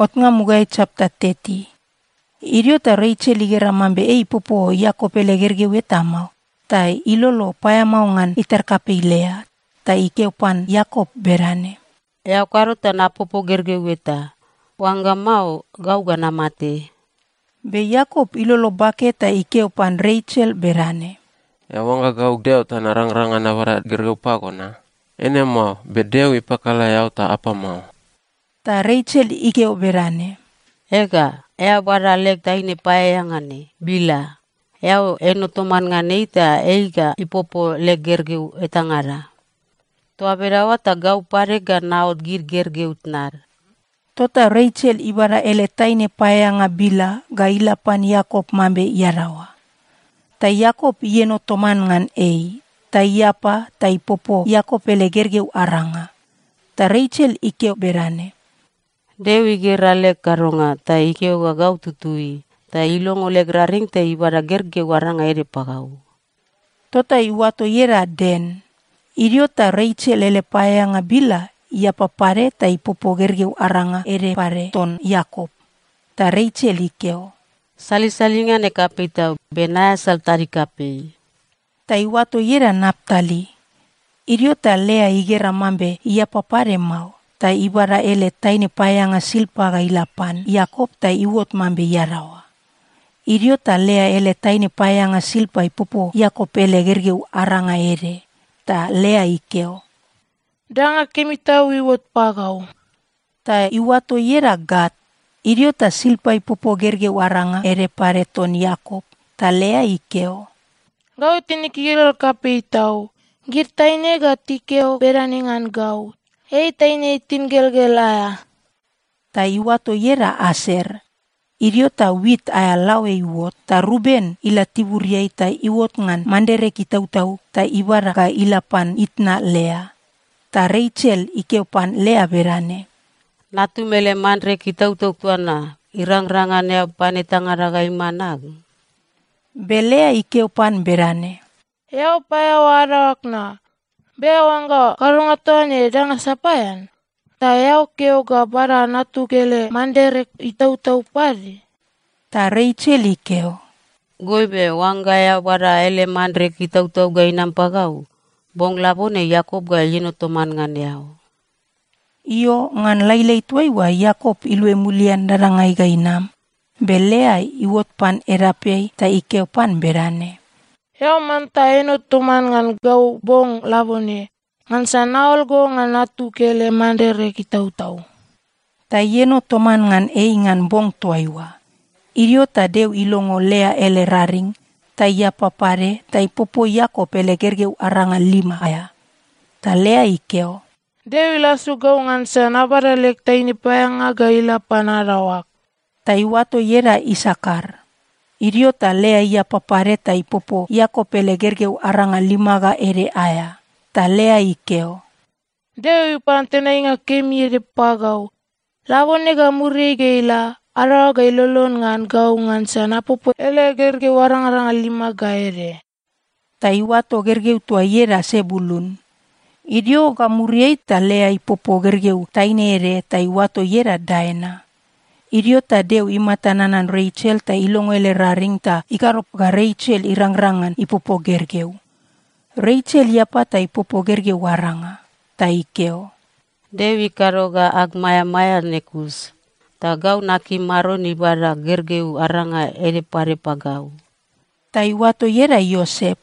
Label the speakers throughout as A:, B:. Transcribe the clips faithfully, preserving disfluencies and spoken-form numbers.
A: Otnga mugai chapter thirty. Irio ta Rachel igera mambe ei popo Yakob ele gergeu etamau. Tai ilolo paya maungan iterkape Lea. Tai ikeupan Yakob berane.
B: Ya karo ta na popo gergeu eta. Wanga mau gau gana mate.
A: Be Yakob ilolo bake ta ikeupan Rachel berane.
C: Ya wanga gau deo ta narang-rangan nawara gergeu pagona. Ene mau bedeu ipakala yau ta apa mau.
A: Ta Rachel ikeu berane.
B: Ega, ea bara lek ta ine paeyangane, bila. Ea eno toman ngane ita eiga ipopo lek gergeu etangara. Toa berawa ta gau parega naot gir gergeu tnar.
A: Tota Rachel ibara ele taine paeyanga bila ga ilapan Yakob mambe yarawa. Ta Yakob ieno toman ngan ei. Ta iapa ta ipopo Yakob ele gergeu aranga. Ta Rachel ikeu berane.
B: Dewi gira lek karonga ta ikeu ga gau tutui. Ta ilongo lek raring ta ibara gergeu aranga ere pagau.
A: Tota iwato yera den. Irio ta Rachel ele paeyanga bila iapa pare ta ipopo gergeu aranga ere pare ton Yakob. Ta Rachel ikeu.
B: Sali-salingan e kape ta benaya saltari kape.
A: Ta iwato yera Naptali. Irio ta Lea igera mambe iapa pare mau. Ta ibara ele taine payanga silpa ga ilapan Yakob ta iwot mambe yarawa. Irio ta Lea ele taine payanga silpa ipopo Yakob ele gergeu aranga ere. Ta Lea ikeo.
D: Danga kemi tau iwot pagau.
A: Ta iwato yera Gad. Irio ta silpa ipopo gergeu aranga ere pare ton Yakob. Ta Lea ikeo.
D: Gau tinikilal kape tau. Gir taine ga tikeo beraningan gau. Hei taine tinggelgel aya.
A: Ta iwato yera Aser. Irio ta wit aya lawe iwot. Ta Ruben ila tiburiai ta iwot ngan mandere kitau-tau. Ta ibara ka ilapan itna Lea. Ta Rachel ikeupan Lea berane.
B: Natu mele mandre kitau-tau tuana. Irang-rangan ya panetangaraga imanag.
A: Be Lea ikeupan berane.
D: Yau paya warawak na. Bea wanga karungatuane danga sapayan. Ta yau keo ga bara natu kele manderek itau-tau pari.
A: Ta Rachel ikeo.
B: Goibe wanga ya bara ele mandre kitau-tau ga inam pagau. Bong labone Yakob ga yino toman ngan yau.
A: Iyo ngan lailai tuaiwa Yakob ilue mulian darangai ga inam. Be Lea iwot pan erapei ta ikeo pan berane.
D: Yau manta eno tuman ngan gau bong labone. Ngan sanaol go ngan natu kele mandere kitau-tau.
A: Ta yeno toman ngan ei ngan bong tuaiwa. Irio ta deu ilongo Lea ele raring. Ta ia papare ta ipopo Yakob ele gergeu aranga lima aya. Ta Lea ikeo.
D: Dewi lasu gau ngan sanabara lek ta ini payanga ga ila panarawak.
A: Ta iwato yera Isakar. Irio ta Lea ia papare ta ipopo Yakob ele gergeu aranga lima ga ere aya. Ta Lea ikeo.
D: Dewi pantena inga kemi ere pagau. Labone ga muri ga ila. Ara ga ilolon ngan gau ngan sana popo ele gergeu aranga lima ga ere.
A: Ta iwato gergeu tua yera Sebulun. Irio ga muriei ta Lea ipopo gergeu taine ere ta iwato yera Daena. Irio ta deu imatananan Rachel ta ilongo ele raring ta ikarop ga Rachel irang-rangan ipopo gergeu. Rachel iapa ta ipopo gergeu waranga. Ta ikeo.
B: Dewi karoga agmaya-maya nekus. Ta gau naki maro ni bara gergeu aranga ere pare pagau.
A: Ta iwato yera Yosep.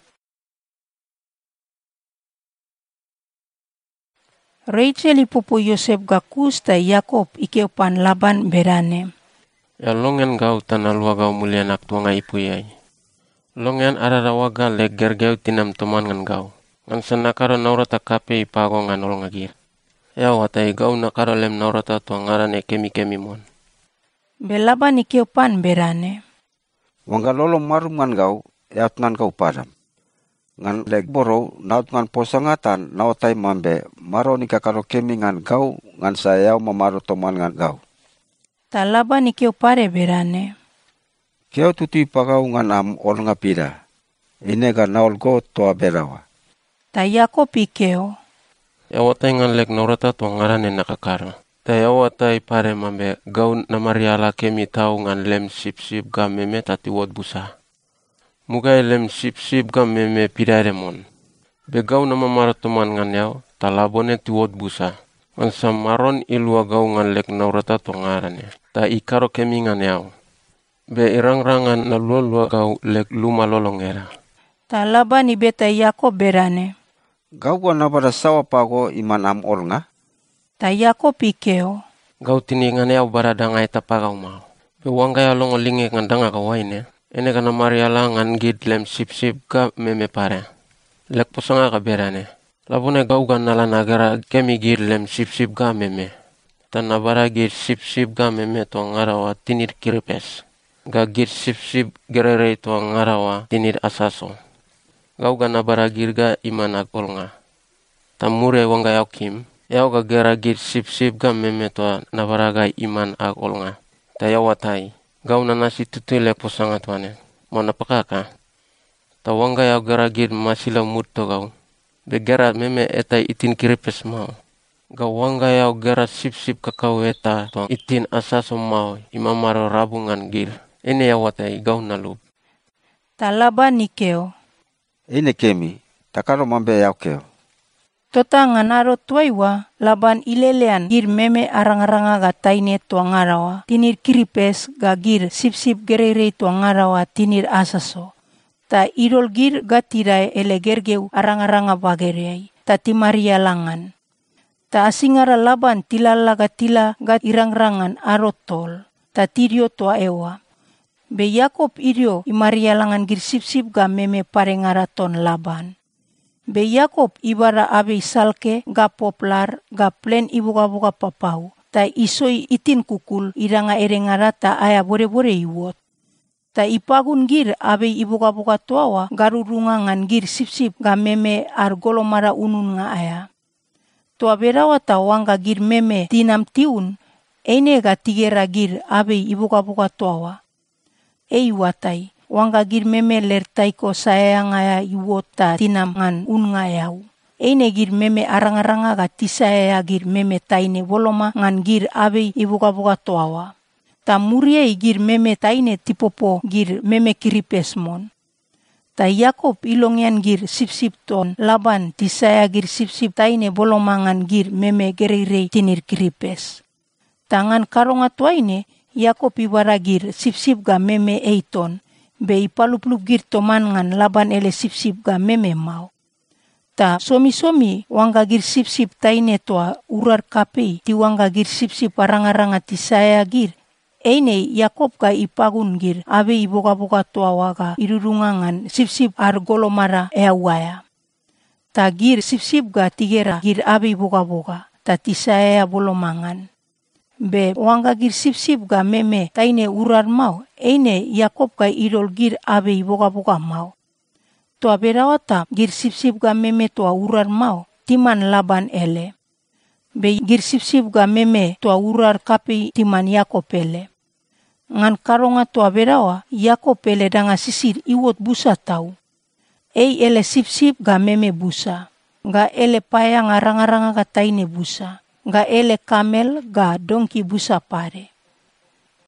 A: Rachel ipopo Yosep ga kus ta Yakob ikeupan Laban berane.
C: Ya longen gau tanah lua gau mulia nak tuanga ipuyai. Longen ararawaga lek gergeu tinam toman ngan gau. Ngan senakara naurata kape ipago ngan ol ngagir. Ya watai gau nakara lem naurata tuangaran e kemi-kemi mon.
A: Be Laban ikeupan berane.
E: Wangga lolo marum ngan gau, eat ngan gau padam. Ngan lek boro naut ngan posangatan nautai mambe maro ni kakaro kemi ngan gau ngan sayau mamaro toman ngan gau.
A: Ta Laban ikeu pare berane.
E: Keo tutui pagau ngan am ol ngapira. Ine ga naol go toa berawa.
A: Ta Yakob ikeo.
C: Ya watai ngan lek naurata tuangaran e nakakara. Tayawa tai pare mambe gau namariala kemi tau ngan lem sip-sip ga meme tati wot busa. Mugai lem sip-sip ga meme pidare mon. Be gau nama maratoman ngan yau, talabone ti wot busa. Ngan samaron ilua gau ngan lek naurata tongarane. Ta ikaro kemi ngan yau. Be irang-rangan na lua-lua gau lek luma lolong era.
A: Ta Laban ibeta Yakob berane.
E: Gau gua nabara sawa pago iman am olnga?
A: Ta Yakob ikeo.
C: Gau tini ngan yau baradangai tapagau mau. Be wangga ya longo linge ngan danga kawaine. Ene kana mariala ngan gid lem sip-sip ga meme pare. Lek posanga ka berane. Labune gau gan nala nagara kemi gid lem sip-sip ga meme. Tan nabara gid sip-sip ga meme to ngarawa tinir kiripes. Ga gid sip-sip gerere to ngarawa tinir asaso. Gau gan nabara gid ga iman agol nga. Tamure wangga yau kim. Yau ga gera gid sip-sip ga meme to nabara ga iman agol nga. Tayawatai. Gau na nasi tutui lek posanga tuane. Mau napakaka. Ta wangga yau gara gid masila murto gau. Be gara meme eta itin kiripes mau. Gau wangga yau gara sip-sip kakau eta to itin asaso mau imamaro rabungan gir. Ini yawatai gau nalub.
A: Ta Laban ikeo.
E: Ine kemi, takaro mambe yau keo.
A: Tota nganaro tuaiwa, Laban ilelean gir meme arang-aranga ga taine tua ngarawa, tinir kiripes ga gir sip-sip gerere tua ngarawa tinir asaso. Ta irol gir ga tirai ele gergeu arang-aranga bagerei, ta timaria langan. Ta asingara Laban tilala ga tila ga irang-rangan arotol, ta tirio tua ewa. Be Yakob irio imaria langan gir sip-sip ga meme parengaraton Laban. Be Yakob ibara abe salke ga poplar ga plen ibuka-buka papau. Ta isoi itin kukul iranga erengara ta aya bore-bore iwot. Ta ipagun gir abe ibuka-buka tuawa garurungangan gir sip-sip ga meme ar golomara unun nga aya. Tua berawa ta wangga gir meme tinam tiun, eine ga tigera gir abe ibuka-buka tuawa. Ei watai. Wangga gir meme lertaiko sayang aya iwota tinamngan unga yau. Eine gir meme arang-aranga ga tisaya gir meme taine boloma ngan gir abe ibuka-buka toawa. Ta muria gir meme taine tipopo gir meme kiripesmon. Ta Yakob ilongian gir sip-sip ton Laban tisaya gir sip-sip taine boloma ngan gir meme gerere tinir kiripes. Tangan karonga tuaine Yakob ibara gir sip-sip ga meme eiton. Be ipaluplup gir toman ngan Laban ele sip-sip ga meme mau. Ta somi-somi wangga gir sip-sip taine toa urar kapei ti wangga gir sip-sip arang-aranga ti saya gir. Eine Yakob ga ipagun gir abe iboka-boka toa waga irurungangan sip-sip ar golomara eawaya. Ta gir sip-sip ga tigera gir abe iboka-boka ta ti saya bolomangan. Be wangga gir sip-sip ga meme taine urar mau, eine Yakob ga irol gir abe iboka-boka mau. Toa berawata gir sip-sip ga meme toa urar mau, timan Laban ele. Be gir sip-sip ga meme toa urar kapi timan Yakob ele. Ngan karonga toa berawa, Yakob ele danga sisir iwot busa tau. Ei ele sip-sip ga meme busa, ga ele payang arang-aranga ga taine busa. Ga ele kamel ga dongki busa pare.